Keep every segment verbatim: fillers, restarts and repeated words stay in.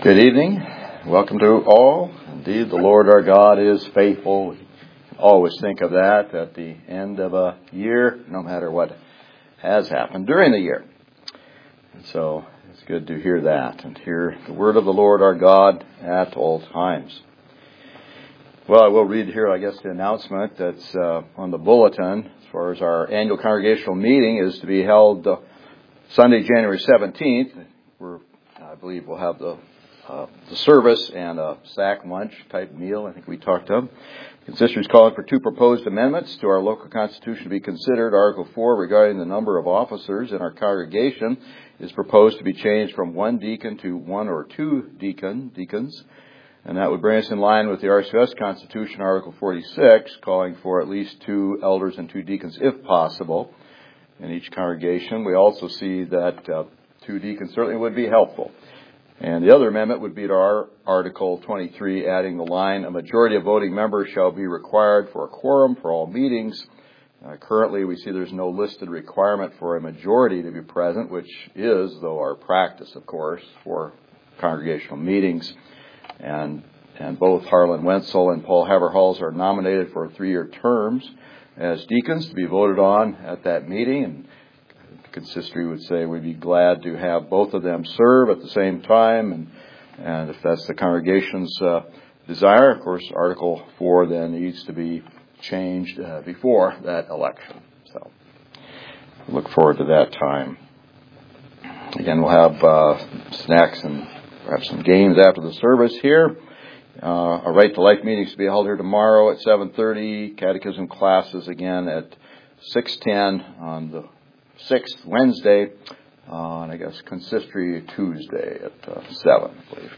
Good evening. Welcome to all. Indeed, the Lord our God is faithful. We always think of that at the end of a year, no matter what has happened during the year. And so it's good to hear that and hear the word of the Lord our God at all times. Well, I will read here, I guess, the announcement that's uh, on the bulletin as far as our annual congregational meeting is to be held uh, Sunday, January seventeenth. We're, I believe we'll have the Uh, the service and a sack lunch type meal, I think we talked of. Consistory is calling for two proposed amendments to our local constitution to be considered. Article four, regarding the number of officers in our congregation, is proposed to be changed from one deacon to one or two deacon deacons. And that would bring us in line with the R C S Constitution, Article forty-six, calling for at least two elders and two deacons, if possible, in each congregation. We also see that uh, two deacons certainly would be helpful. And the other amendment would be to our Article twenty-three, adding the line, a majority of voting members shall be required for a quorum for all meetings. Uh, currently, we see there's no listed requirement for a majority to be present, which is, though, our practice, of course, for congregational meetings. And and both Harlan Wenzel and Paul Haverhals are nominated for three-year terms as deacons to be voted on at that meeting. And Consistory would say we'd be glad to have both of them serve at the same time, and, and if that's the congregation's uh, desire, of course, Article four then needs to be changed uh, before that election. So we look forward to that time. Again, we'll have uh, snacks and perhaps some games after the service here. Uh, our Right to Life meetings to be held here tomorrow at seven thirty. Catechism classes again at six ten on the sixth, Wednesday, uh, and I guess Consistory Tuesday at uh, seven, I believe.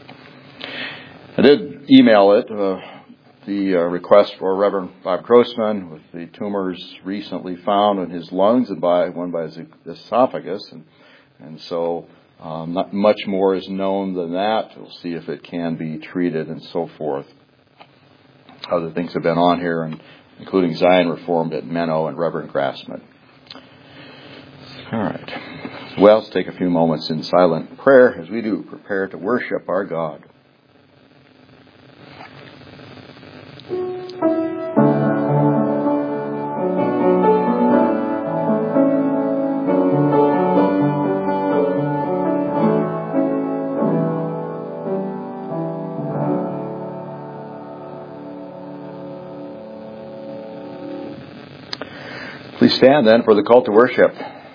I did email it, uh, the uh, request for Reverend Bob Grossman with the tumors recently found in his lungs and by one by his esophagus, and, and so um, not much more is known than that. We'll see if it can be treated and so forth. Other things have been on here, and including Zion Reformed at Menno and Reverend Grassman. All right. Well, let's take a few moments in silent prayer as we do prepare to worship our God. Please stand then for the call to worship.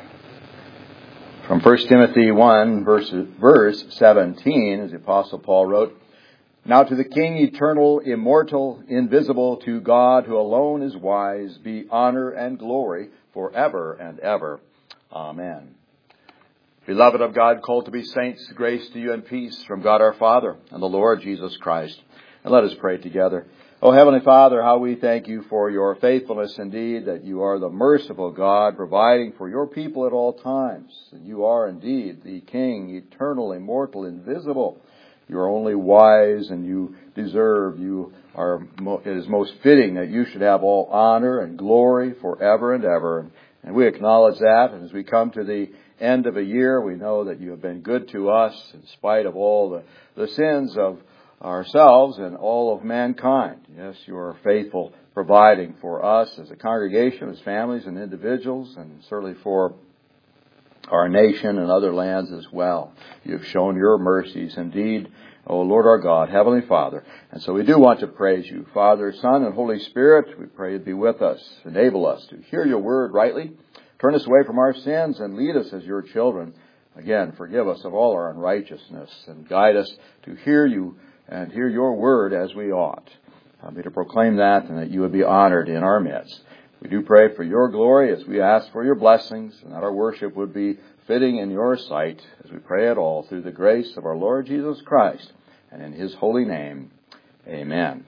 From First Timothy one, verse, verse seventeen, as the Apostle Paul wrote, Now to the King, eternal, immortal, invisible, to God who alone is wise, be honor and glory forever and ever. Amen. Beloved of God, called to be saints, grace to you and peace from God our Father and the Lord Jesus Christ. And let us pray together. O Heavenly Father, how we thank you for your faithfulness indeed, that you are the merciful God, providing for your people at all times. And you are indeed the King, eternal, immortal, invisible. You are only wise, and you deserve, you are, it is most fitting that you should have all honor and glory forever and ever. And we acknowledge that, and as we come to the end of a year, we know that you have been good to us in spite of all the, the sins of ourselves and all of mankind. Yes, you are faithful, providing for us as a congregation, as families and individuals, and certainly for our nation and other lands as well. You have shown your mercies indeed, O Lord our God, Heavenly Father. And so we do want to praise you, Father, Son, and Holy Spirit. We pray to be with us, enable us to hear your word rightly, turn us away from our sins, and lead us as your children. Again, forgive us of all our unrighteousness, and guide us to hear you and hear your word as we ought. Help me to proclaim that, and that you would be honored in our midst. We do pray for your glory as we ask for your blessings, and that our worship would be fitting in your sight, as we pray it all through the grace of our Lord Jesus Christ, and in his holy name. Amen.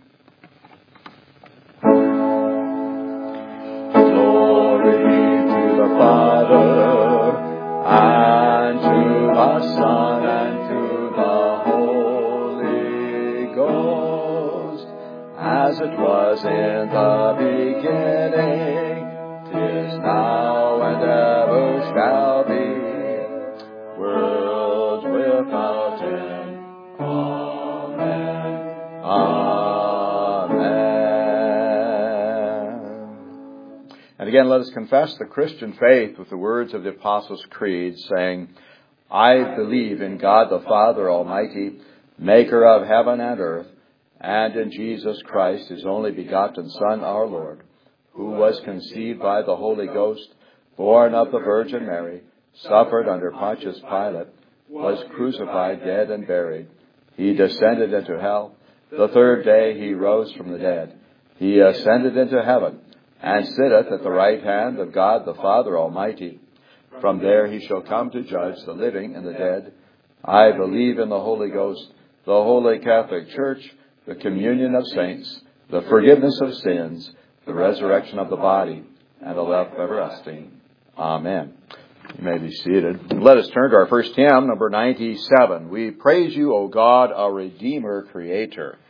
Glory to the Father, and to the Son, and to the Holy Ghost, as it was in the beginning, 'tis now and ever shall be, world without end. Amen. And again, let us confess the Christian faith with the words of the Apostles' Creed, saying, I believe in God the Father Almighty, maker of heaven and earth, and in Jesus Christ, his only begotten Son, our Lord, who was conceived by the Holy Ghost, born of the Virgin Mary, suffered under Pontius Pilate, was crucified, dead, and buried. He descended into hell. The third day he rose from the dead. He ascended into heaven, and sitteth at the right hand of God the Father Almighty. From there he shall come to judge the living and the dead. I believe in the Holy Ghost, the Holy Catholic Church, the communion of saints, the forgiveness of sins, the resurrection of the body, and the life everlasting. Amen. You may be seated. Let us turn to our first hymn, number ninety-seven. We praise you, O God, our Redeemer, Creator.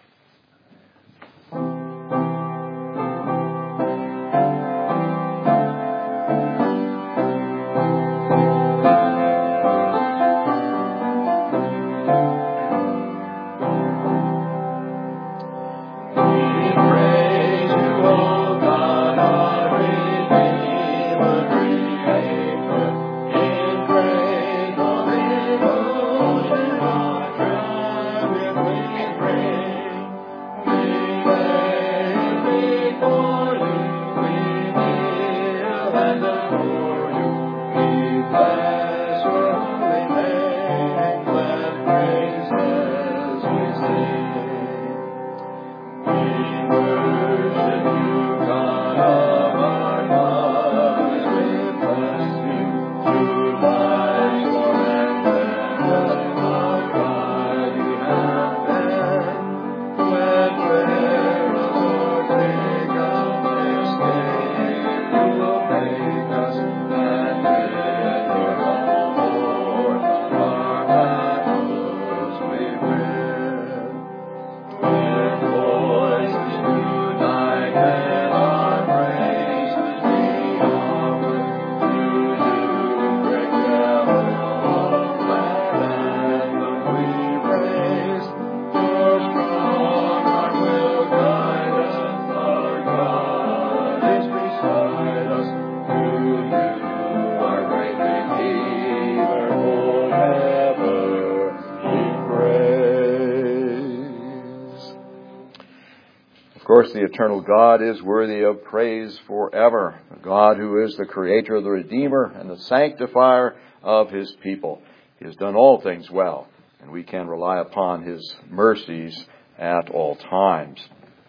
The eternal God is worthy of praise forever. The God who is the creator, the redeemer, and the sanctifier of his people. He has done all things well, and we can rely upon his mercies at all times.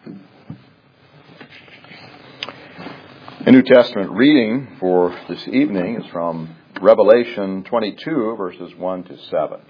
The New Testament reading for this evening is from Revelation twenty-two, verses one to seven.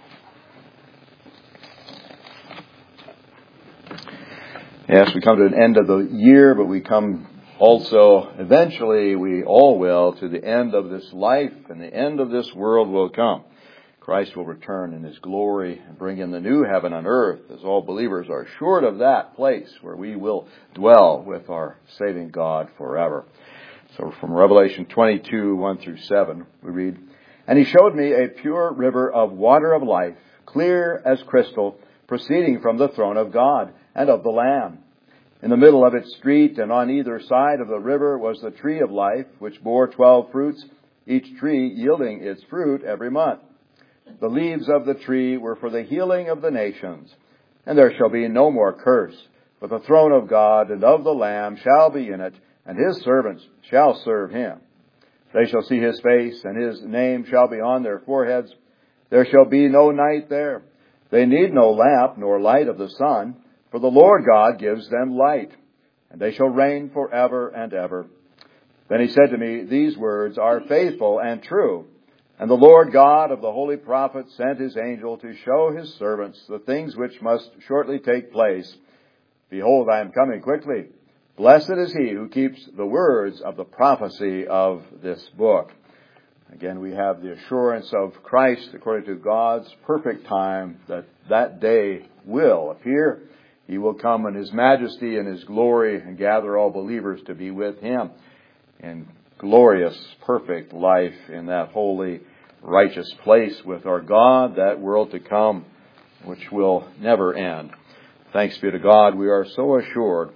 Yes, we come to an end of the year, but we come also, eventually, we all will, to the end of this life, and the end of this world will come. Christ will return in his glory and bring in the new heaven and earth, as all believers are assured of that place where we will dwell with our saving God forever. So from Revelation twenty-two, one through seven, we read, And he showed me a pure river of water of life, clear as crystal, proceeding from the throne of God and of the Lamb. In the middle of its street and on either side of the river was the tree of life, which bore twelve fruits, each tree yielding its fruit every month. The leaves of the tree were for the healing of the nations. And there shall be no more curse, but the throne of God and of the Lamb shall be in it, and his servants shall serve him. They shall see his face, and his name shall be on their foreheads. There shall be no night there. They need no lamp nor light of the sun, for the Lord God gives them light, and they shall reign forever and ever. Then he said to me, These words are faithful and true. And the Lord God of the holy prophets sent his angel to show his servants the things which must shortly take place. Behold, I am coming quickly. Blessed is he who keeps the words of the prophecy of this book. Again, we have the assurance of Christ, according to God's perfect time, that that day will appear. He will come in his majesty and his glory and gather all believers to be with him in glorious, perfect life in that holy, righteous place with our God, that world to come, which will never end. Thanks be to God, we are so assured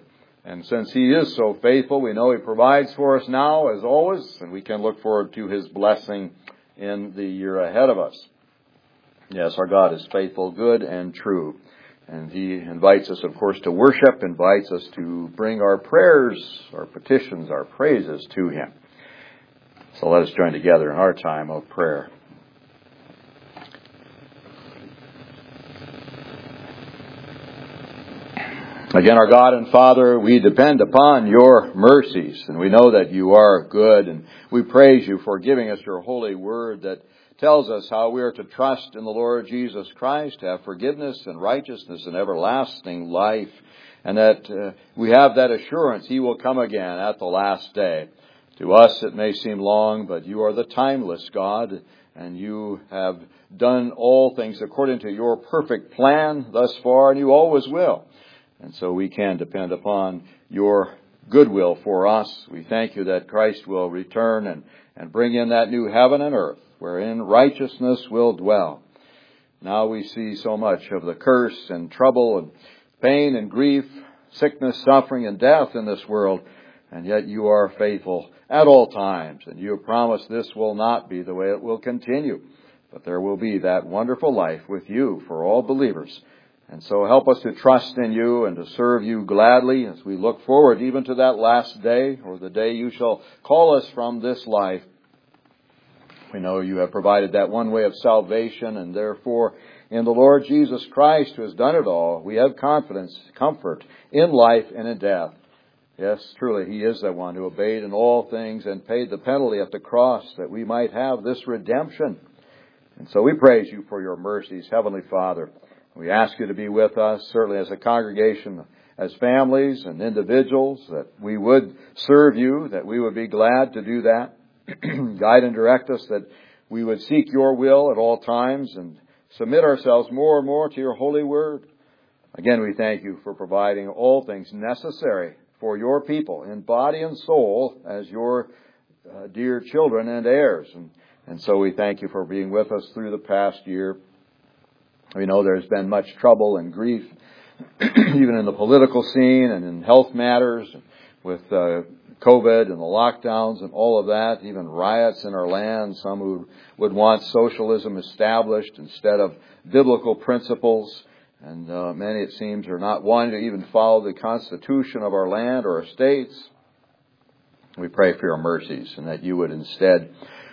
And since He is so faithful, we know He provides for us now as always, and we can look forward to His blessing in the year ahead of us. Yes, our God is faithful, good, and true. And He invites us, of course, to worship, invites us to bring our prayers, our petitions, our praises to Him. So let us join together in our time of prayer. Again, our God and Father, we depend upon Your mercies, and we know that You are good, and we praise You for giving us Your holy word that tells us how we are to trust in the Lord Jesus Christ, have forgiveness and righteousness and everlasting life, and that uh, we have that assurance He will come again at the last day. To us it may seem long, but You are the timeless God, and You have done all things according to Your perfect plan thus far, and You always will. And so we can depend upon Your goodwill for us. We thank You that Christ will return and, and bring in that new heaven and earth, wherein righteousness will dwell. Now we see so much of the curse and trouble and pain and grief, sickness, suffering, and death in this world, and yet You are faithful at all times, and You have promised this will not be the way it will continue, but there will be that wonderful life with You for all believers. And so help us to trust in You and to serve You gladly as we look forward even to that last day, or the day You shall call us from this life. We know You have provided that one way of salvation, and therefore in the Lord Jesus Christ, who has done it all, we have confidence, comfort in life and in death. Yes, truly, He is the one who obeyed in all things and paid the penalty at the cross that we might have this redemption. And so we praise You for Your mercies, Heavenly Father. We ask You to be with us, certainly as a congregation, as families and individuals, that we would serve You, that we would be glad to do that. Guide and direct us, that we would seek Your will at all times and submit ourselves more and more to Your holy word. Again, we thank You for providing all things necessary for Your people in body and soul as Your uh, dear children and heirs. And, and so we thank You for being with us through the past year. We know there's been much trouble and grief, even in the political scene and in health matters, with uh, COVID and the lockdowns and all of that, even riots in our land, some who would want socialism established instead of biblical principles. And uh, many, it seems, are not wanting to even follow the constitution of our land or our states. We pray for Your mercies, and that You would instead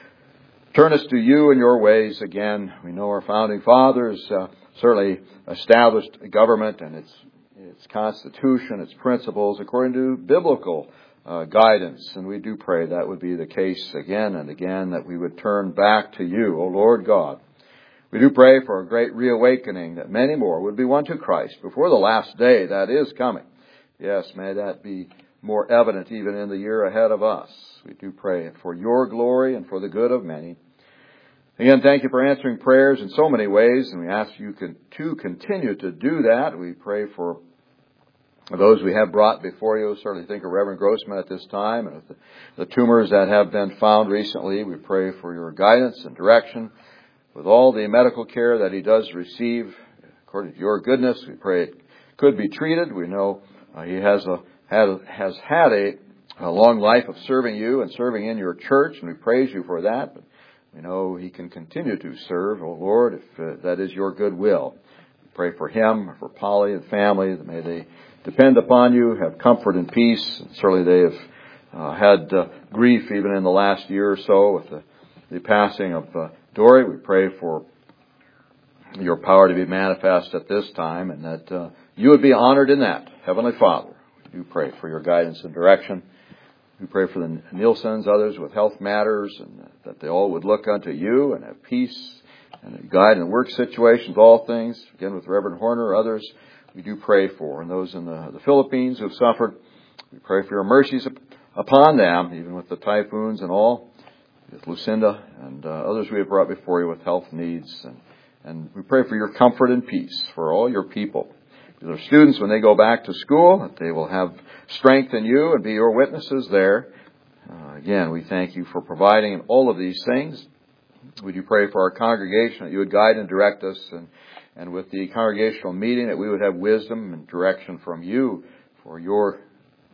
turn us to You and Your ways again. We know our founding fathers uh, certainly established a government and its its constitution, its principles, according to biblical uh, guidance. And we do pray that would be the case again and again, that we would turn back to You, O Lord God. We do pray for a great reawakening, that many more would be won to Christ before the last day that is coming. Yes, may that be more evident even in the year ahead of us. We do pray for Your glory and for the good of many. Again, thank You for answering prayers in so many ways, and we ask You to continue to do that. We pray for those we have brought before You. Certainly think of Reverend Grossman at this time, and the, the tumors that have been found recently. We pray for Your guidance and direction with all the medical care that he does receive. According to Your goodness, we pray it could be treated. We know uh, he has a had has had a, a long life of serving You and serving in Your church, and we praise You for that. But we know he can continue to serve, O Lord, if uh, that is Your good will. We pray for him, for Polly and family, that may they depend upon You, have comfort and peace. And certainly they have uh, had uh, grief even in the last year or so with the, the passing of uh, Dory. We pray for Your power to be manifest at this time, and that uh, You would be honored in that. Heavenly Father, we do pray for Your guidance and direction. We pray for the Nielsen's, others with health matters, and that they all would look unto You and have peace and guide in work situations, all things. Again, with Reverend Horner, others we do pray for. And those in the, the Philippines who have suffered, we pray for Your mercies upon them, even with the typhoons and all. With Lucinda and uh, others we have brought before You with health needs. And, and we pray for Your comfort and peace for all Your people. Our students, when they go back to school, that they will have strength in You and be Your witnesses there. Uh, again, we thank You for providing all of these things. We do pray for our congregation, that You would guide and direct us, and, and with the congregational meeting, that we would have wisdom and direction from You for Your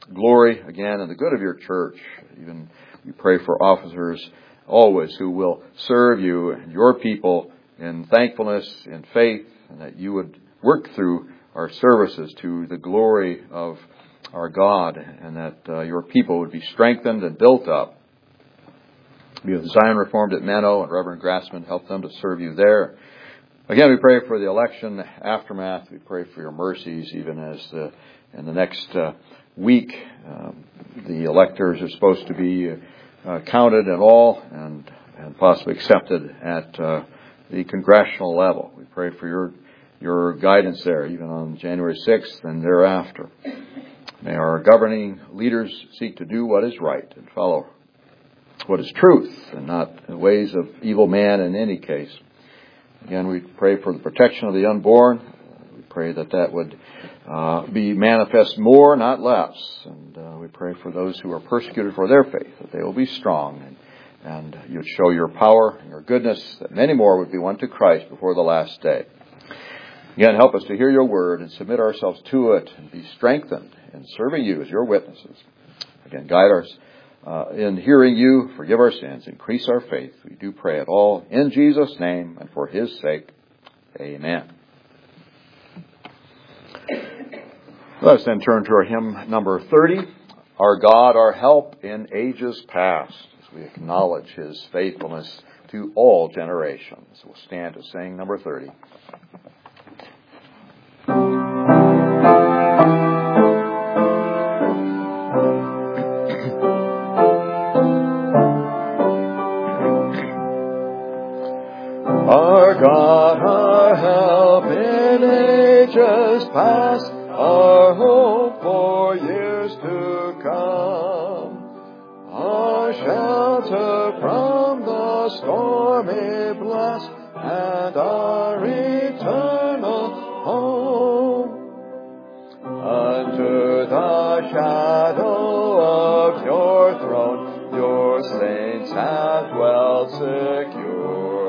glory again and the good of your church. Even we pray for officers always who will serve you and your people in thankfulness, in faith, and that you would work through our services to the glory of our God, and that uh, your people would be strengthened and built up. Be with Zion Reformed at Menno and Reverend Grassman, help them to serve you there. Again, we pray for the election aftermath. We pray for your mercies, even as the, in the next uh, week um, the electors are supposed to be uh, counted and all, and and possibly accepted at uh, the congressional level. We pray for your your guidance there, even on January sixth and thereafter. May our governing leaders seek to do what is right and follow what is truth, and not the ways of evil man in any case. Again, we pray for the protection of the unborn. We pray that that would uh, be manifest more, not less. And uh, we pray for those who are persecuted for their faith, that they will be strong, and, and you would show your power and your goodness, that many more would be won to Christ before the last day. Again, help us to hear your word and submit ourselves to it and be strengthened in serving you as your witnesses. Again, guide us uh, in hearing you, forgive our sins, increase our faith. We do pray it all in Jesus' name and for his sake. Amen. Let us then turn to our hymn number thirty, Our God, Our Help in Ages Past, as we acknowledge his faithfulness to all generations. We'll stand to sing number thirty. Our God, our help in ages past, our hope for years to come, our shelter from the stormy blast, and our eternal home. Under the shadow of your throne, your saints have dwelt secure.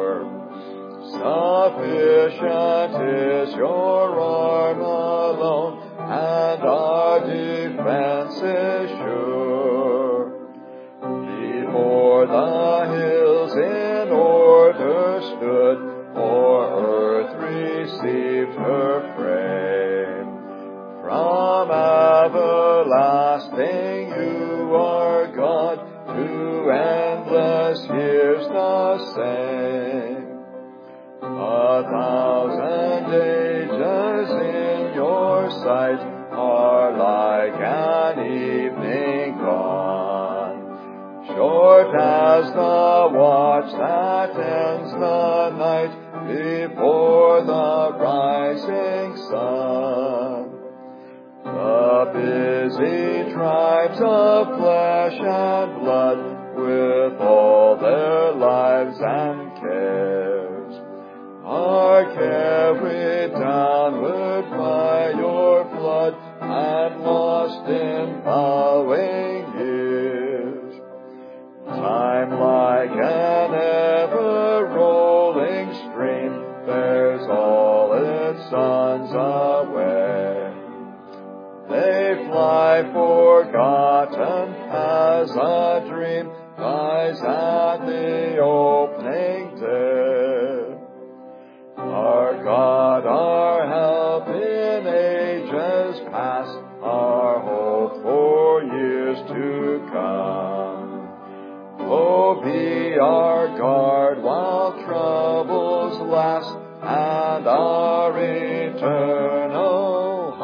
Sufficient is your arm alone, and our defense is sure. Before the hills in order stood, for earth received her frame. From everlasting you are God, to endless years the same. A thousand ages in your sight are like an evening gone, short as the watch that ends the night before the rising sun. The busy tribes of flesh and blood, with all their lives and cares, are carried downward by your flood and lost in following years. Time, like an ever-rolling stream, bears all its sons away. They fly forgotten as a dream dies at the opening day. Our God, our help in ages past, our hope for years to come. Oh, be our guard while troubles last, and our eternal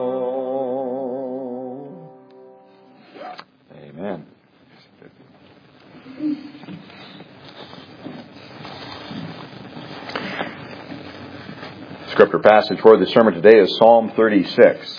home. Amen. Scripture passage for the sermon today is Psalm thirty-six.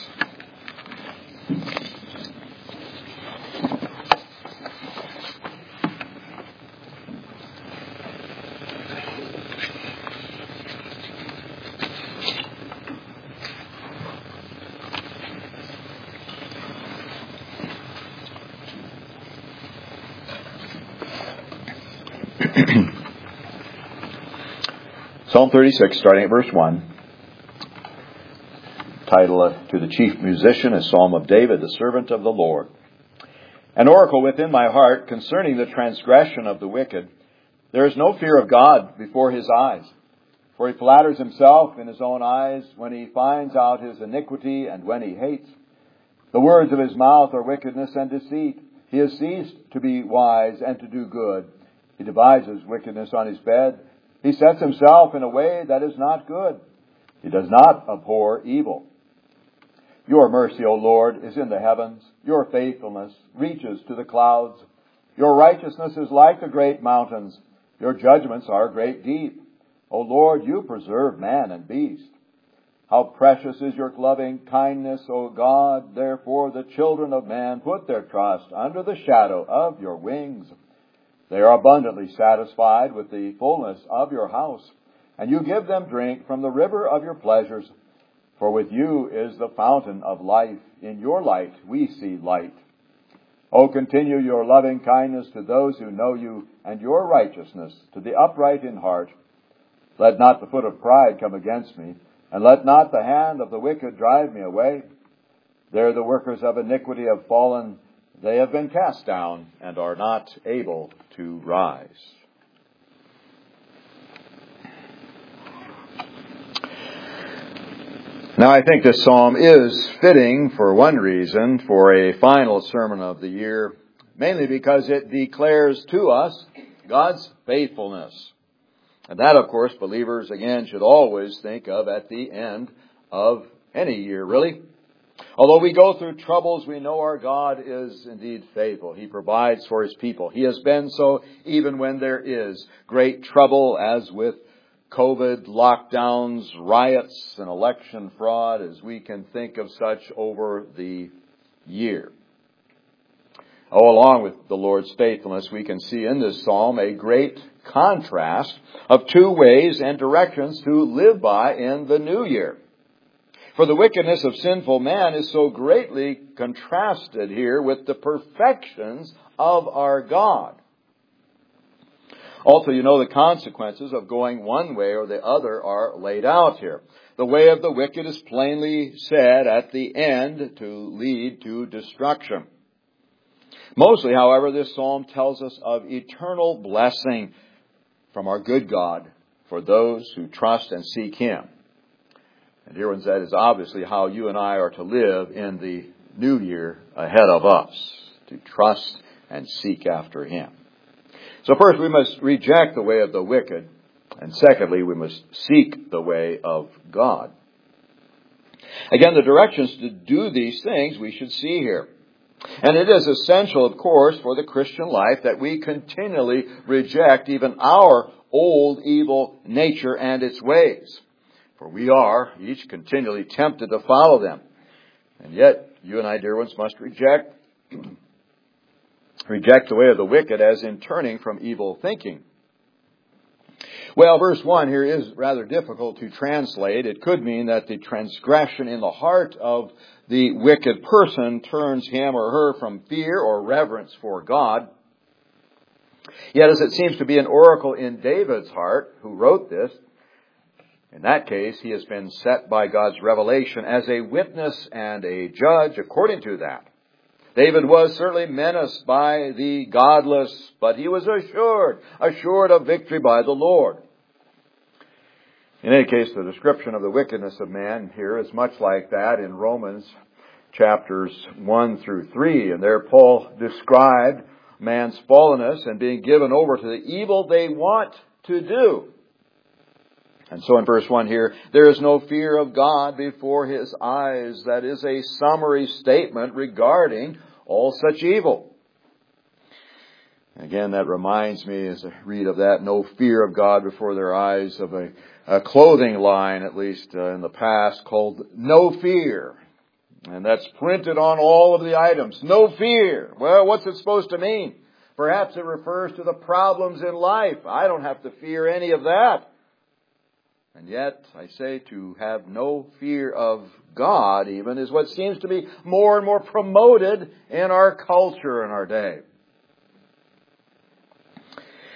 Psalm thirty-six, starting at verse one. Title uh, to the chief musician, a psalm of David, the servant of the Lord. An oracle within my heart concerning the transgression of the wicked. There is no fear of God before his eyes. For he flatters himself in his own eyes when he finds out his iniquity and when he hates. The words of his mouth are wickedness and deceit. He has ceased to be wise and to do good. He devises wickedness on his bed. He sets himself in a way that is not good. He does not abhor evil. Your mercy, O Lord, is in the heavens. Your faithfulness reaches to the clouds. Your righteousness is like the great mountains. Your judgments are great deep. O Lord, you preserve man and beast. How precious is your loving kindness, O God. Therefore the children of man put their trust under the shadow of your wings. They are abundantly satisfied with the fullness of your house, and you give them drink from the river of your pleasures. For with you is the fountain of life. In your light we see light. O continue your loving kindness to those who know you, and your righteousness to the upright in heart. Let not the foot of pride come against me, and let not the hand of the wicked drive me away. There the workers of iniquity have fallen. They have been cast down and are not able to rise. Now, I think this psalm is fitting for one reason for a final sermon of the year, mainly because it declares to us God's faithfulness. And that, of course, believers, again, should always think of at the end of any year, really. Although we go through troubles, we know our God is indeed faithful. He provides for His people. He has been so even when there is great trouble, as with COVID, lockdowns, riots, and election fraud, as we can think of such over the year. Oh, along with the Lord's faithfulness, we can see in this psalm a great contrast of two ways and directions to live by in the new year. For the wickedness of sinful man is so greatly contrasted here with the perfections of our God. Also, you know, the consequences of going one way or the other are laid out here. The way of the wicked is plainly said at the end to lead to destruction. Mostly, however, this psalm tells us of eternal blessing from our good God for those who trust and seek Him. And here that is obviously how you and I are to live in the new year ahead of us, to trust and seek after Him. So first we must reject the way of the wicked, and secondly we must seek the way of God. Again, the directions to do these things we should see here. And it is essential, of course, for the Christian life that we continually reject even our old evil nature and its ways. For we are each continually tempted to follow them. And yet, you and I, dear ones, must reject, reject the way of the wicked as in turning from evil thinking. Well, verse one here is rather difficult to translate. It could mean that the transgression in the heart of the wicked person turns him or her from fear or reverence for God. Yet, as it seems to be an oracle in David's heart, who wrote this, in that case, he has been set by God's revelation as a witness and a judge according to that. David was certainly menaced by the godless, but he was assured, assured of victory by the Lord. In any case, the description of the wickedness of man here is much like that in Romans chapters one through three. And there Paul described man's fallenness and being given over to the evil they want to do. And so in verse one here, there is no fear of God before His eyes. That is a summary statement regarding all such evil. Again, that reminds me, as I read of that, no fear of God before their eyes, of a, a clothing line, at least uh, in the past, called No Fear. And that's printed on all of the items. No fear. Well, what's it supposed to mean? Perhaps it refers to the problems in life. I don't have to fear any of that. And yet, I say, to have no fear of God even is what seems to be more and more promoted in our culture in our day.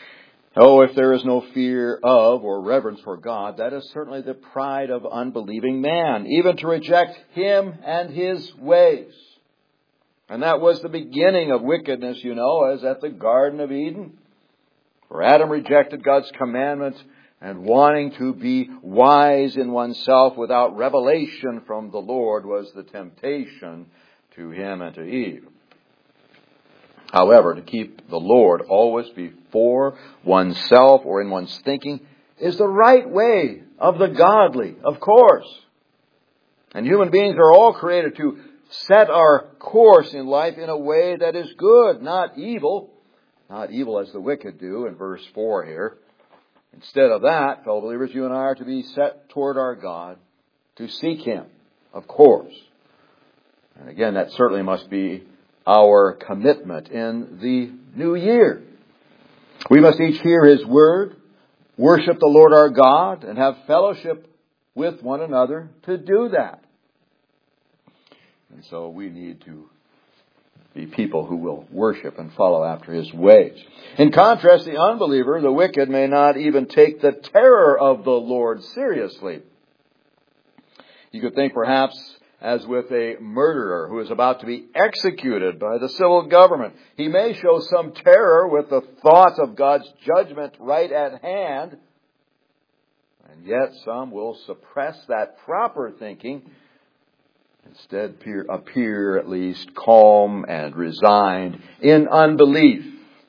Oh, if there is no fear of or reverence for God, that is certainly the pride of unbelieving man, even to reject Him and His ways. And that was the beginning of wickedness, you know, as at the Garden of Eden. For Adam rejected God's commandments, and wanting to be wise in oneself without revelation from the Lord was the temptation to him and to Eve. However, to keep the Lord always before oneself or in one's thinking is the right way of the godly, of course. And human beings are all created to set our course in life in a way that is good, not evil. Not evil as the wicked do in verse four here. Instead of that, fellow believers, you and I are to be set toward our God, to seek Him, of course. And again, that certainly must be our commitment in the new year. We must each hear His Word, worship the Lord our God, and have fellowship with one another to do that. And so we need to be people who will worship and follow after His ways. In contrast, the unbeliever, the wicked, may not even take the terror of the Lord seriously. You could think perhaps as with a murderer who is about to be executed by the civil government. He may show some terror with the thought of God's judgment right at hand, and yet some will suppress that proper thinking, instead appear, appear at least calm and resigned in unbelief.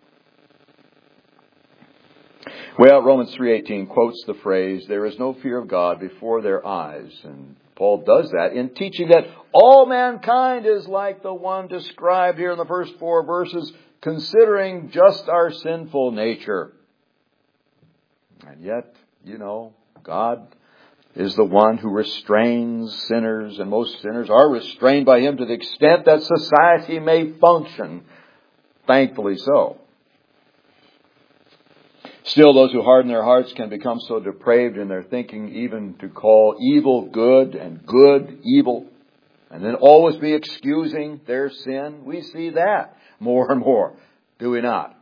Well, Romans three eighteen quotes the phrase, "There is no fear of God before their eyes." And Paul does that in teaching that all mankind is like the one described here in the first four verses, considering just our sinful nature. And yet, you know, God is the one who restrains sinners, and most sinners are restrained by Him to the extent that society may function. Thankfully so. Still, those who harden their hearts can become so depraved in their thinking even to call evil good and good evil, and then always be excusing their sin. We see that more and more, do we not?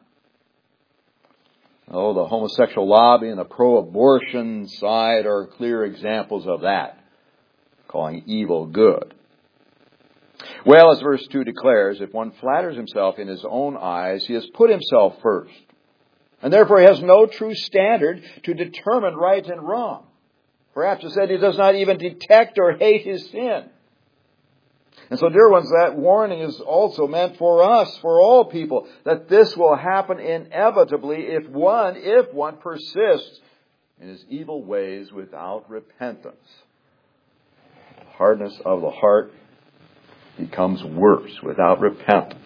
Oh, the homosexual lobby and the pro-abortion side are clear examples of that, calling evil good. Well, as verse two declares, if one flatters himself in his own eyes, he has put himself first, and therefore he has no true standard to determine right and wrong. Perhaps it said he does not even detect or hate his sin. And so, dear ones, that warning is also meant for us, for all people, that this will happen inevitably if one, if one persists in his evil ways without repentance. The hardness of the heart becomes worse without repentance.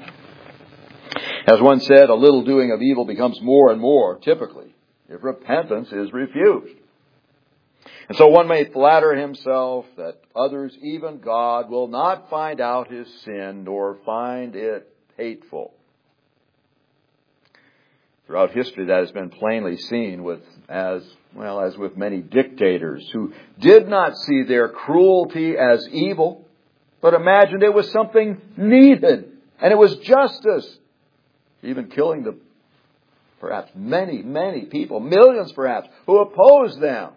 As one said, a little doing of evil becomes more and more, typically, if repentance is refused. And so one may flatter himself that others, even God, will not find out his sin nor find it hateful. Throughout history, that has been plainly seen with, as well as with many dictators who did not see their cruelty as evil, but imagined it was something needed, and it was justice. Even killing the perhaps many, many people, millions perhaps, who opposed them.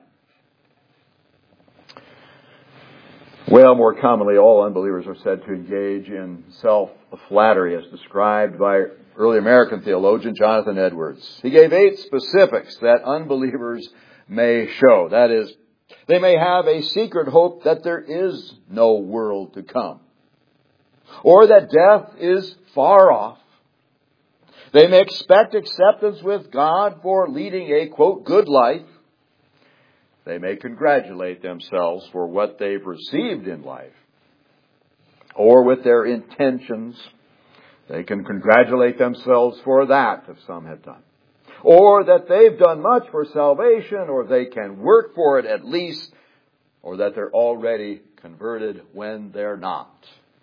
Well, more commonly, all unbelievers are said to engage in self-flattery, as described by early American theologian Jonathan Edwards. He gave eight specifics that unbelievers may show. That is, they may have a secret hope that there is no world to come, or that death is far off. They may expect acceptance with God for leading a, quote, good life. They may congratulate themselves for what they've received in life. Or with their intentions, they can congratulate themselves for that, if some have done. Or that they've done much for salvation, or they can work for it at least, or that they're already converted when they're not.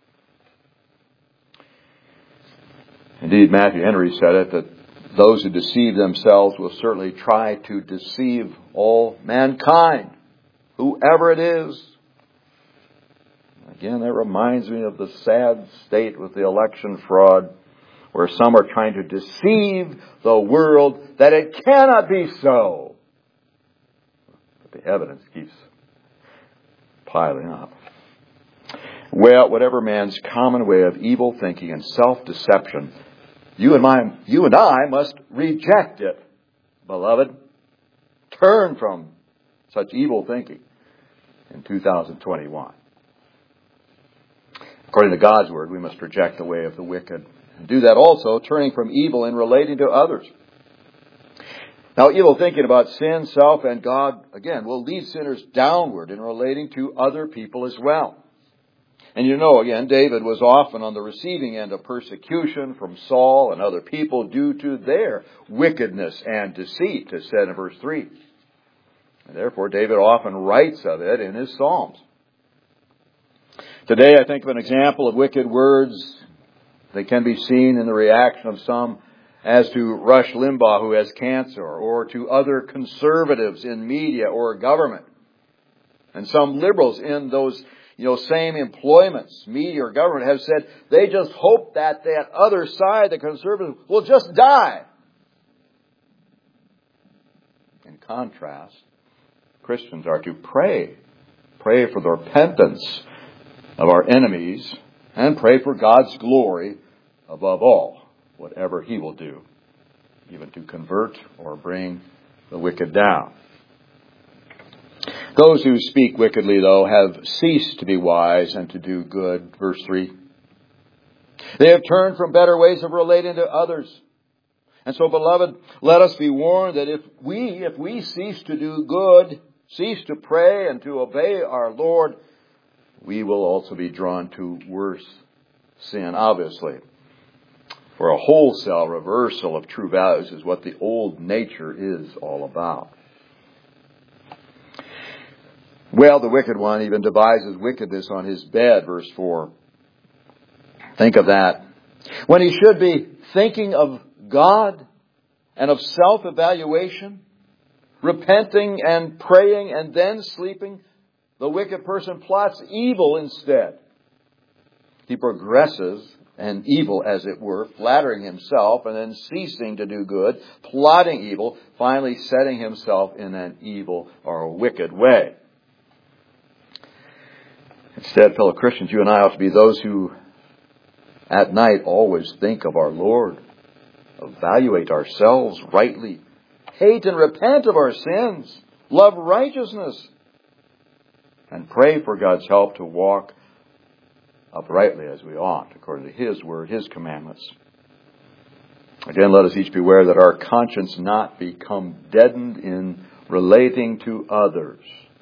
Indeed, Matthew Henry said it, that those who deceive themselves will certainly try to deceive all mankind, whoever it is. Again, that reminds me of the sad state with the election fraud, where some are trying to deceive the world that it cannot be so. But the evidence keeps piling up. Well, whatever man's common way of evil thinking and self-deception, you and my, you and I must reject it, beloved. Turn from such evil thinking in two thousand twenty-one. According to God's Word, we must reject the way of the wicked. And do that also, turning from evil and relating to others. Now, evil thinking about sin, self, and God, again, will lead sinners downward in relating to other people as well. And you know, again, David was often on the receiving end of persecution from Saul and other people due to their wickedness and deceit, as said in verse three. And therefore, David often writes of it in his Psalms. Today, I think of an example of wicked words. They can be seen in the reaction of some as to Rush Limbaugh, who has cancer, or to other conservatives in media or government. And some liberals in those you know, same employments, media or government, have said they just hope that that other side, the conservatives, will just die. In contrast, Christians are to pray. Pray for the repentance of our enemies and pray for God's glory above all, whatever He will do, even to convert or bring the wicked down. Those who speak wickedly, though, have ceased to be wise and to do good. Verse three. They have turned from better ways of relating to others. And so, beloved, let us be warned that if we, if we cease to do good, cease to pray and to obey our Lord, we will also be drawn to worse sin, obviously. For a wholesale reversal of true values is what the old nature is all about. Well, the wicked one even devises wickedness on his bed, verse four. Think of that. When he should be thinking of God and of self-evaluation, repenting and praying and then sleeping, the wicked person plots evil instead. He progresses in evil, as it were, flattering himself and then ceasing to do good, plotting evil, finally setting himself in an evil or a wicked way. Instead, fellow Christians, you and I ought to be those who at night always think of our Lord, evaluate ourselves rightly, hate and repent of our sins, love righteousness, and pray for God's help to walk uprightly as we ought, according to His Word, His commandments. Again, let us each beware that our conscience not become deadened in relating to others.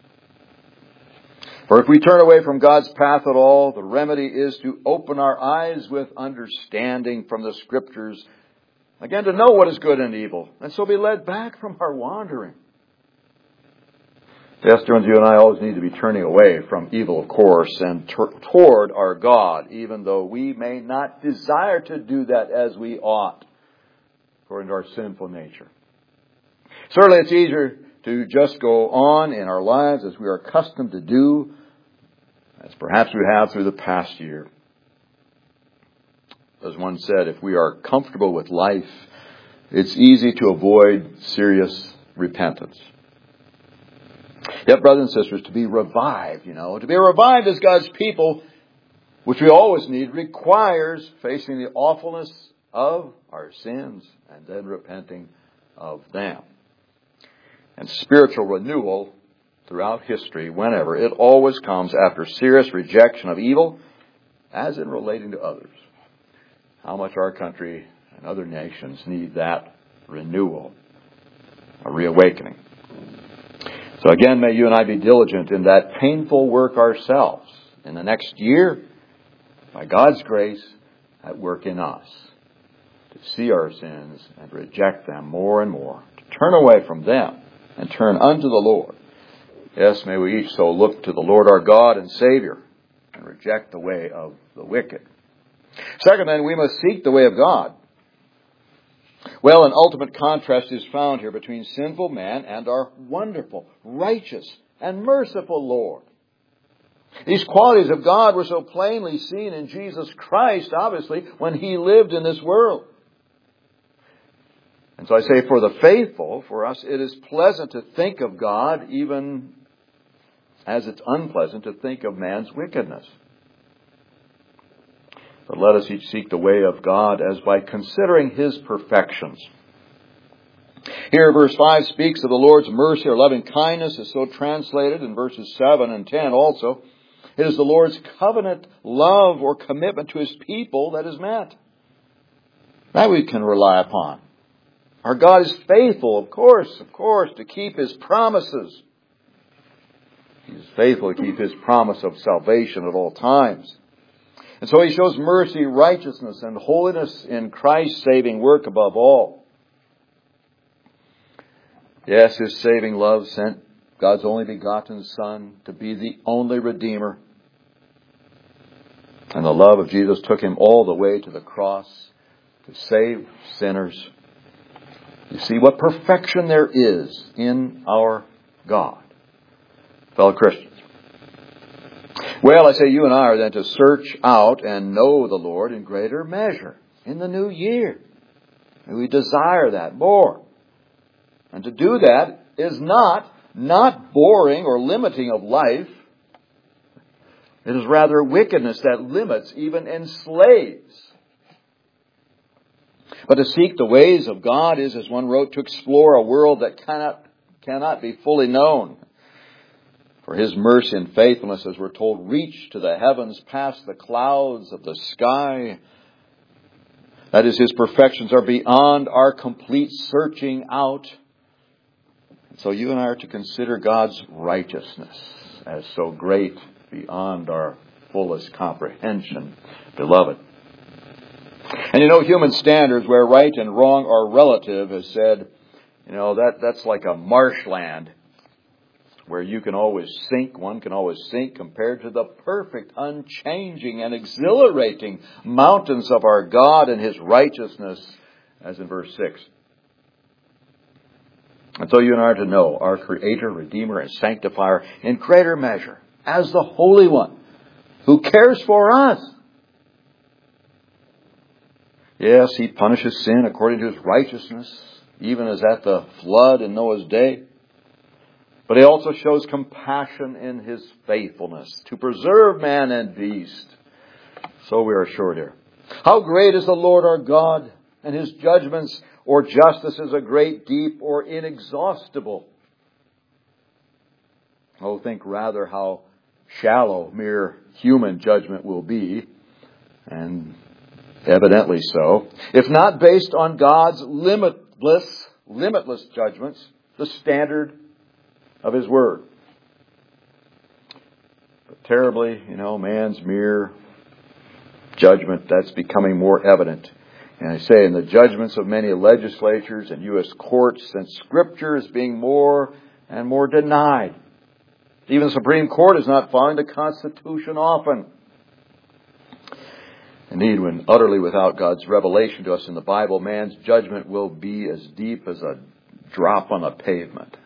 For if we turn away from God's path at all, the remedy is to open our eyes with understanding from the Scriptures, again, to know what is good and evil, and so be led back from our wandering. Yes, friends, you and I always need to be turning away from evil, of course, and t- toward our God, even though we may not desire to do that as we ought, according to our sinful nature. Certainly it's easier to just go on in our lives as we are accustomed to do, as perhaps we have through the past year. As one said, if we are comfortable with life, it's easy to avoid serious repentance. Yet, brothers and sisters, to be revived, you know, to be revived as God's people, which we always need, requires facing the awfulness of our sins and then repenting of them. And spiritual renewal throughout history, whenever, it always comes after serious rejection of evil, as in relating to others. How much our country and other nations need that renewal, a reawakening. So again, may you and I be diligent in that painful work ourselves in the next year, by God's grace, at work in us, to see our sins and reject them more and more, to turn away from them and turn unto the Lord. Yes, may we each so look to the Lord our God and Savior and reject the way of the wicked. Second, then, we must seek the way of God. Well, an ultimate contrast is found here between sinful man and our wonderful, righteous, and merciful Lord. These qualities of God were so plainly seen in Jesus Christ, obviously, when He lived in this world. And so I say for the faithful, for us, it is pleasant to think of God even as it's unpleasant to think of man's wickedness. But let us each seek the way of God as by considering His perfections. Here verse five speaks of the Lord's mercy or loving kindness, is so translated in verses seven and ten also. It is the Lord's covenant love or commitment to His people that is met. That we can rely upon. Our God is faithful, of course, of course, to keep His promises. He is faithful to keep His promise of salvation at all times. And so He shows mercy, righteousness, and holiness in Christ's saving work above all. Yes, His saving love sent God's only begotten Son to be the only Redeemer. And the love of Jesus took Him all the way to the cross to save sinners. You see what perfection there is in our God. Fellow Christians. Well, I say you and I are then to search out and know the Lord in greater measure in the new year. And we desire that more. And to do that is not, not boring or limiting of life. It is rather wickedness that limits, even enslaves. But to seek the ways of God is, as one wrote, to explore a world that cannot, cannot be fully known. For His mercy and faithfulness, as we're told, reach to the heavens, past the clouds of the sky. That is, His perfections are beyond our complete searching out. So you and I are to consider God's righteousness as so great beyond our fullest comprehension, beloved. And you know, human standards where right and wrong are relative has said, you know, that that's like a marshland where you can always sink, one can always sink compared to the perfect, unchanging, and exhilarating mountains of our God and His righteousness, as in verse six. And so you and I are to know our Creator, Redeemer, and Sanctifier in greater measure as the Holy One who cares for us. Yes, He punishes sin according to His righteousness, even as at the flood in Noah's day. But He also shows compassion in His faithfulness to preserve man and beast. So we are assured here. How great is the Lord our God, and His judgments or justice is a great, deep, or inexhaustible. Oh, think rather how shallow mere human judgment will be, and evidently so, if not based on God's limitless, limitless judgments, the standard of His Word. But terribly, you know, man's mere judgment, that's becoming more evident. And I say in the judgments of many legislatures and U S courts, and Scripture is being more and more denied. Even the Supreme Court is not following the Constitution often. Indeed, when utterly without God's revelation to us in the Bible, man's judgment will be as deep as a drop on the pavement.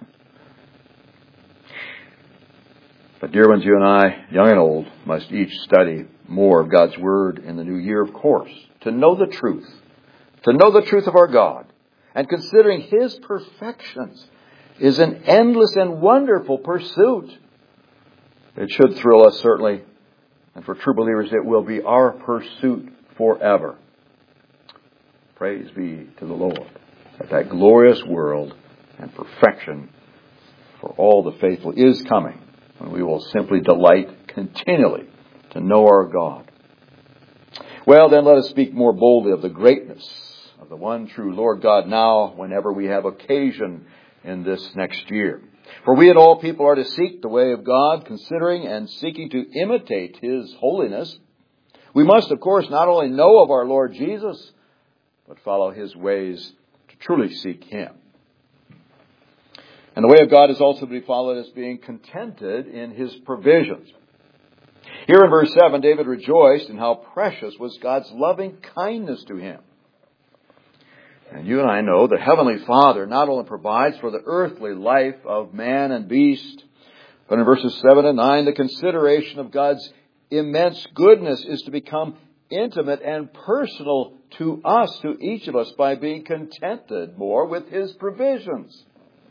But dear ones, you and I, young and old, must each study more of God's Word in the new year, of course, to know the truth, to know the truth of our God. And considering His perfections is an endless and wonderful pursuit. It should thrill us, certainly. And for true believers, it will be our pursuit forever. Praise be to the Lord that that glorious world and perfection for all the faithful is coming, when we will simply delight continually to know our God. Well, then let us speak more boldly of the greatness of the one true Lord God now, whenever we have occasion in this next year. For we and all people are to seek the way of God, considering and seeking to imitate His holiness. We must, of course, not only know of our Lord Jesus, but follow His ways to truly seek Him. And the way of God is also to be followed as being contented in His provisions. Here in verse seven, David rejoiced in how precious was God's loving kindness to him. And you and I know the Heavenly Father not only provides for the earthly life of man and beast, But in verses seven and nine, the consideration of God's immense goodness is to become intimate and personal to us, to each of us, by being contented more with His provisions.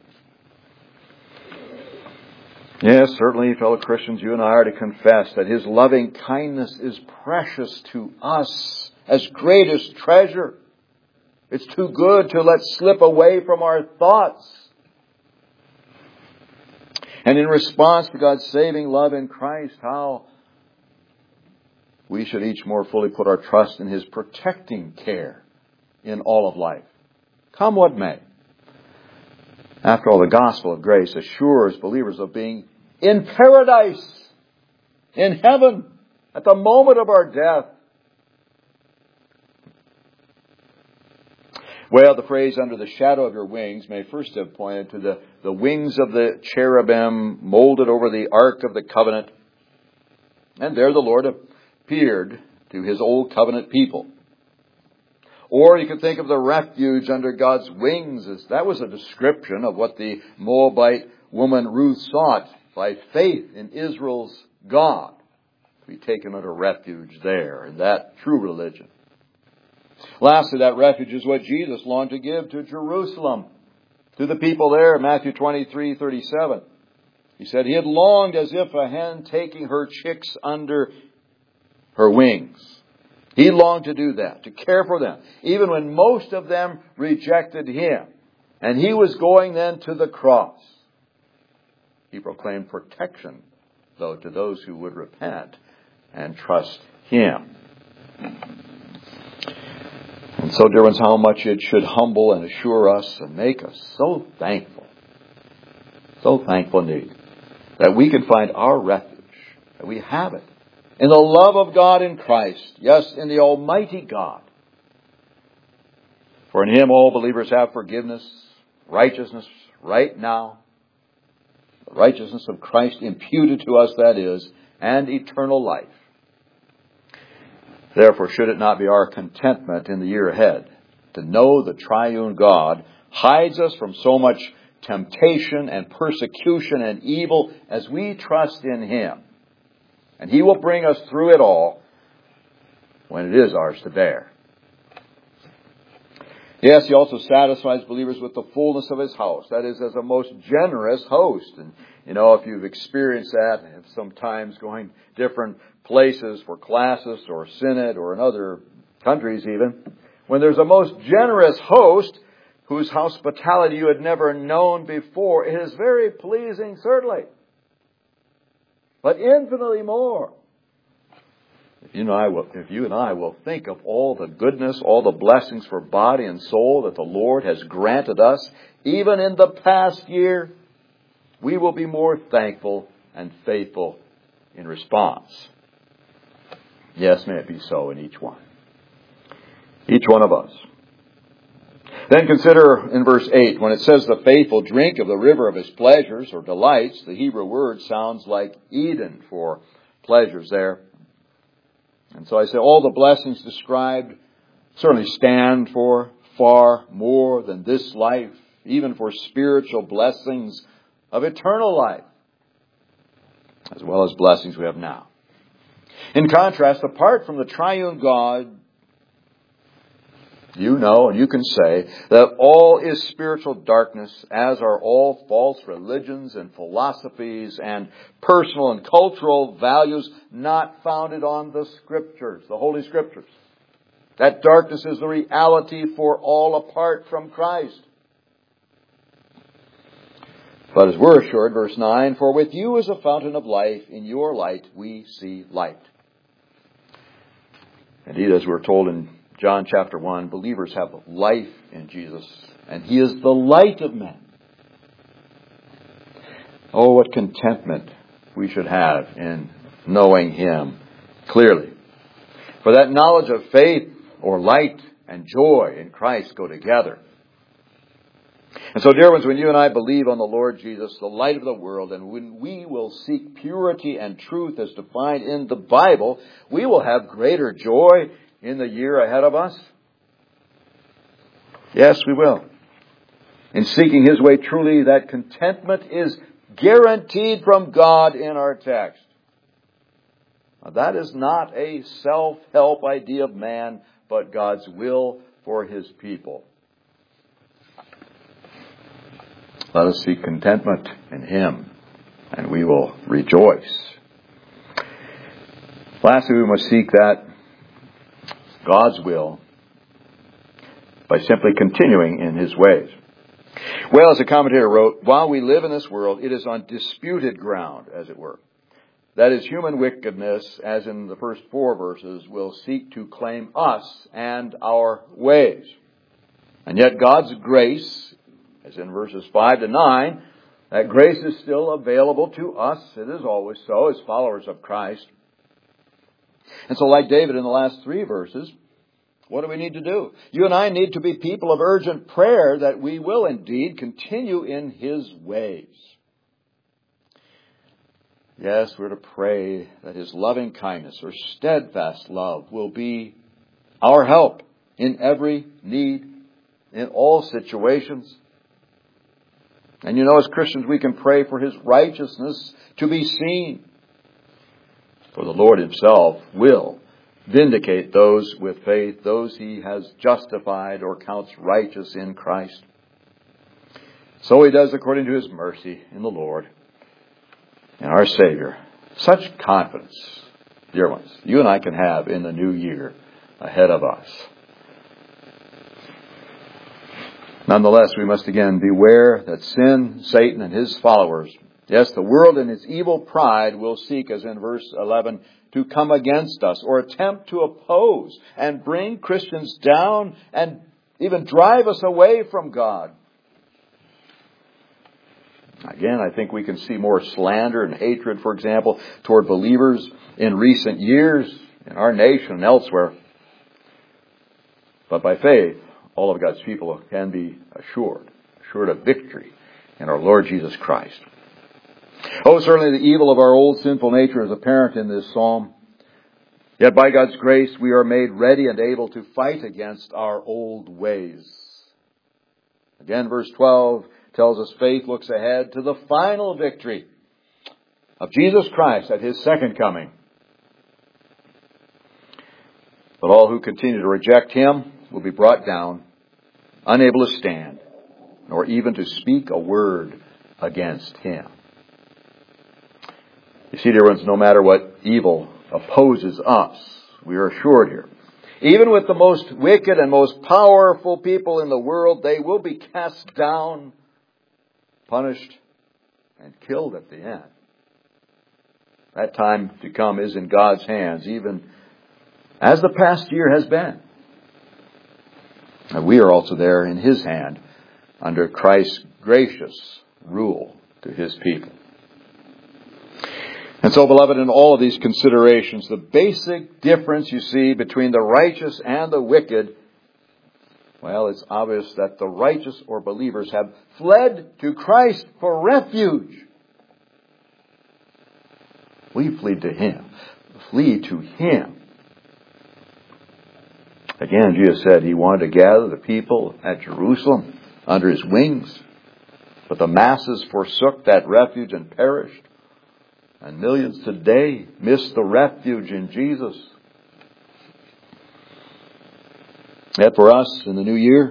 Yes, certainly, fellow Christians, you and I are to confess that His loving kindness is precious to us as greatest treasure. It's too good to let slip away from our thoughts. And in response to God's saving love in Christ, how we should each more fully put our trust in His protecting care in all of life, come what may. After all, the gospel of grace assures believers of being in paradise, in heaven, at the moment of our death. Well, the phrase "under the shadow of your wings" may first have pointed to the, the wings of the cherubim molded over the Ark of the Covenant. And there the Lord appeared to His old covenant people. Or you could think of the refuge under God's wings, as that was a description of what the Moabite woman Ruth sought by faith in Israel's God, to be taken under refuge there in that true religion. Lastly, that refuge is what Jesus longed to give to Jerusalem, to the people there in Matthew twenty-three thirty-seven. He said He had longed as if a hen taking her chicks under her wings. He longed to do that, to care for them, even when most of them rejected Him. And He was going then to the cross. He proclaimed protection, though, to those who would repent and trust Him. And so, dear ones, how much it should humble and assure us and make us so thankful, so thankful indeed, that we can find our refuge, that we have it in the love of God in Christ, yes, in the Almighty God. For in Him all believers have forgiveness, righteousness right now, the righteousness of Christ imputed to us, that is, and eternal life. Therefore, should it not be our contentment in the year ahead to know the triune God hides us from so much temptation and persecution and evil as we trust in Him? And He will bring us through it all when it is ours to bear. Yes, He also satisfies believers with the fullness of His house. That is, as a most generous host. And, you know, if you've experienced that, sometimes going different places for classes or synod or in other countries even, when there's a most generous host whose hospitality you had never known before, it is very pleasing, certainly, but infinitely more. If you and I will, if you and I will think of all the goodness, all the blessings for body and soul that the Lord has granted us, even in the past year, we will be more thankful and faithful in response. Yes, may it be so in each one. Each one of us. Then consider in verse eight, when it says the faithful drink of the river of His pleasures or delights, the Hebrew word sounds like Eden for pleasures there. And so I say all the blessings described certainly stand for far more than this life, even for spiritual blessings of eternal life, as well as blessings we have now. In contrast, apart from the triune God, you know and you can say that all is spiritual darkness, as are all false religions and philosophies and personal and cultural values not founded on the Scriptures, the Holy Scriptures. That darkness is the reality for all apart from Christ. But as we're assured, verse nine, for with you as a fountain of life, in your light we see light. Indeed, as we're told in John chapter one, believers have life in Jesus, and He is the light of men. Oh, what contentment we should have in knowing Him clearly. For that knowledge of faith or light and joy in Christ go together. And so, dear ones, when you and I believe on the Lord Jesus, the light of the world, and when we will seek purity and truth as defined in the Bible, we will have greater joy in the year ahead of us. Yes, we will. In seeking His way, truly that contentment is guaranteed from God in our text. Now, that is not a self-help idea of man, but God's will for His people. Let us seek contentment in Him, and we will rejoice. Lastly, we must seek that God's will by simply continuing in His ways. Well, as a commentator wrote, while we live in this world, it is on disputed ground, as it were. That is, human wickedness, as in the first four verses, will seek to claim us and our ways. And yet God's grace, as in verses five to nine, that grace is still available to us. It is always so, as followers of Christ. And so, like David in the last three verses, what do we need to do? You and I need to be people of urgent prayer that we will indeed continue in His ways. Yes, we're to pray that His loving kindness or steadfast love will be our help in every need, in all situations. And you know, as Christians, we can pray for His righteousness to be seen. For the Lord Himself will vindicate those with faith, those He has justified or counts righteous in Christ. So He does according to His mercy in the Lord and our Savior. Such confidence, dear ones, you and I can have in the new year ahead of us. Nonetheless, we must again beware that sin, Satan, and his followers, yes, the world and its evil pride will seek, as in verse eleven, to come against us or attempt to oppose and bring Christians down and even drive us away from God. Again, I think we can see more slander and hatred, for example, toward believers in recent years in our nation and elsewhere. But by faith, all of God's people can be assured, assured of victory in our Lord Jesus Christ. Oh, certainly the evil of our old sinful nature is apparent in this psalm. Yet by God's grace, we are made ready and able to fight against our old ways. Again, verse twelve tells us faith looks ahead to the final victory of Jesus Christ at His second coming. But all who continue to reject Him will be brought down, unable to stand, nor even to speak a word against Him. You see, dear ones, no matter what evil opposes us, we are assured here, even with the most wicked and most powerful people in the world, they will be cast down, punished, and killed at the end. That time to come is in God's hands, even as the past year has been. And we are also there in His hand under Christ's gracious rule to His people. And so, beloved, in all of these considerations, the basic difference you see between the righteous and the wicked, well, it's obvious that the righteous or believers have fled to Christ for refuge. We flee to Him. Flee to Him. Again, Jesus said He wanted to gather the people at Jerusalem under His wings. But the masses forsook that refuge and perished. And millions today miss the refuge in Jesus. Yet for us in the new year,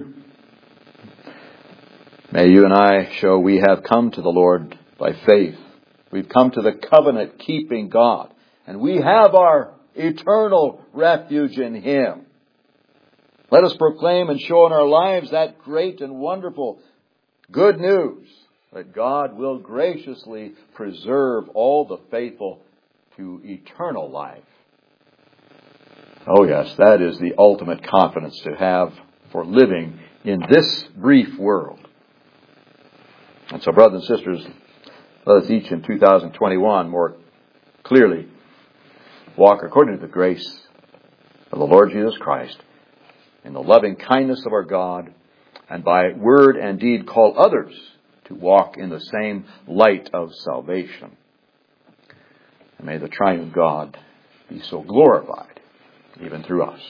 may you and I show we have come to the Lord by faith. We've come to the covenant-keeping God. And we have our eternal refuge in Him. Let us proclaim and show in our lives that great and wonderful good news that God will graciously preserve all the faithful to eternal life. Oh yes, that is the ultimate confidence to have for living in this brief world. And so, brothers and sisters, let us each in two thousand twenty-one more clearly walk according to the grace of the Lord Jesus Christ in the loving kindness of our God, and by word and deed call others to walk in the same light of salvation. And may the triune God be so glorified, even through us.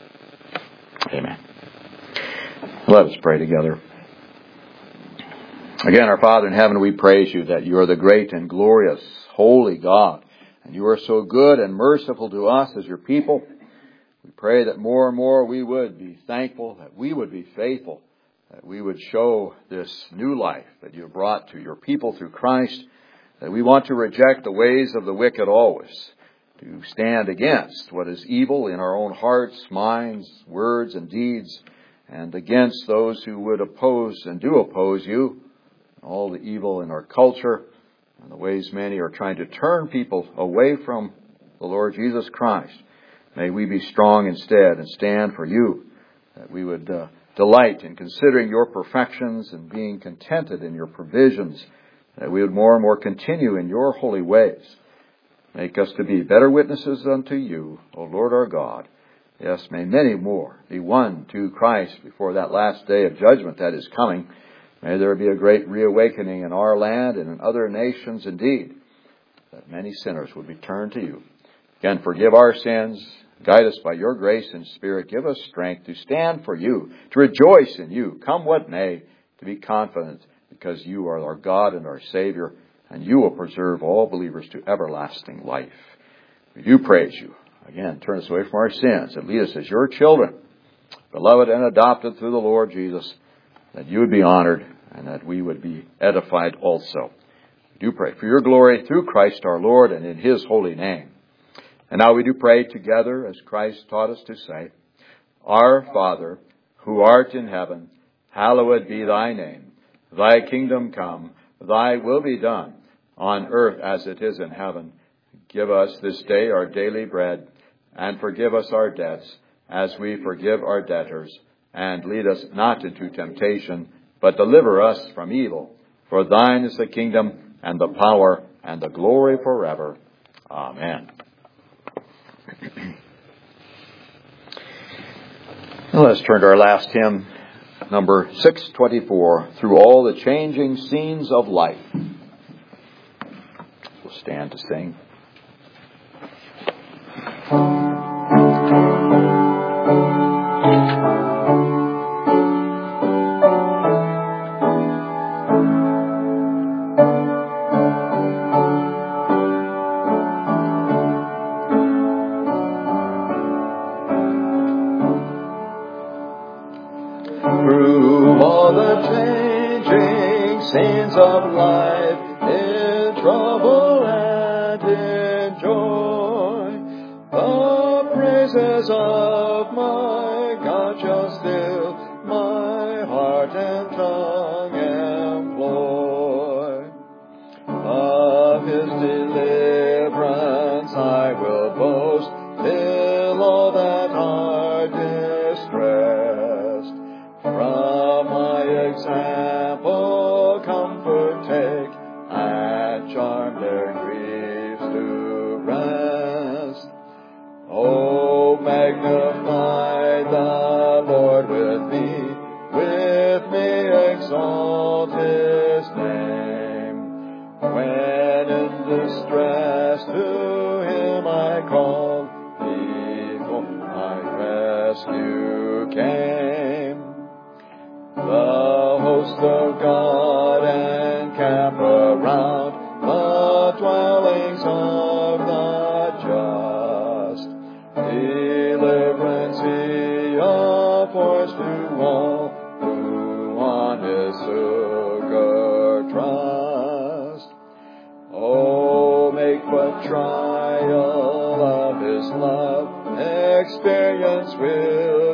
Amen. Let us pray together. Again, our Father in heaven, we praise you that you are the great and glorious, holy God. And you are so good and merciful to us as your people. We pray that more and more we would be thankful, that we would be faithful, that we would show this new life that you have brought to your people through Christ, that we want to reject the ways of the wicked always, to stand against what is evil in our own hearts, minds, words, and deeds, and against those who would oppose and do oppose you, all the evil in our culture, and the ways many are trying to turn people away from the Lord Jesus Christ. May we be strong instead and stand for you, that we would uh, delight in considering your perfections and being contented in your provisions, that we would more and more continue in your holy ways. Make us to be better witnesses unto you, O Lord our God. Yes, may many more be won to Christ before that last day of judgment that is coming. May there be a great reawakening in our land and in other nations indeed, that many sinners would be turned to you. Again, forgive our sins. Guide us by your grace and Spirit. Give us strength to stand for you, to rejoice in you, come what may, to be confident because you are our God and our Savior, and you will preserve all believers to everlasting life. We do praise you. Again, turn us away from our sins and lead us as your children, beloved and adopted through the Lord Jesus, that you would be honored and that we would be edified also. We do pray for your glory through Christ our Lord and in his holy name. And now we do pray together as Christ taught us to say, Our Father, who art in heaven, hallowed be thy name. Thy kingdom come, thy will be done, on earth as it is in heaven. Give us this day our daily bread, and forgive us our debts, as we forgive our debtors. And lead us not into temptation, but deliver us from evil. For thine is the kingdom, and the power, and the glory forever. Amen. Now let's turn to our last hymn, number six twenty-four, Through All the Changing Scenes of Life. We'll stand to sing. Scenes of life, in trouble and in joy, the praises of my God shall still my heart and tongue employ. Of his deliverance I will boast, till all that are distressed. From my example comfort take, and charm their griefs to rest. Oh, magnify the Lord with me, with me exalt his name. When in distress to him I called, before my rescue came. The host of God encamp around the dwellings of the just. Deliverance he affords to all who on his succor trust. Oh, make what trial of his love experience will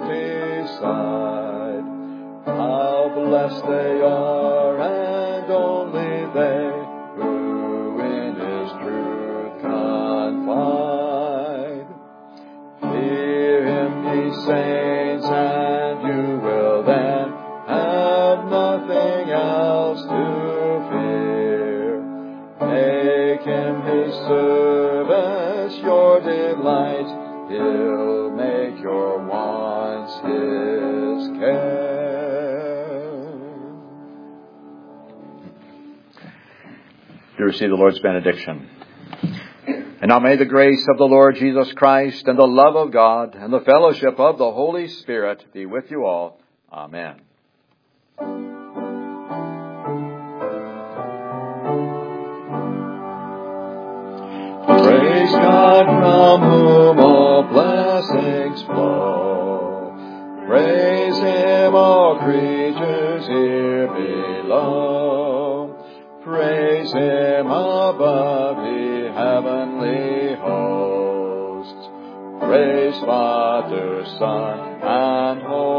decide. How blessed they are, and only they who in his truth confide. Fear him, ye saints, and you will then have nothing else to fear. Make him his service your delight, he'll make your wants his care. Do receive the Lord's benediction. And now may the grace of the Lord Jesus Christ and the love of God and the fellowship of the Holy Spirit be with you all. Amen. Praise God from whom all blessings flow. Praise Him, all creatures here below. Praise Him above, ye heavenly hosts. Praise Father, Son, and Holy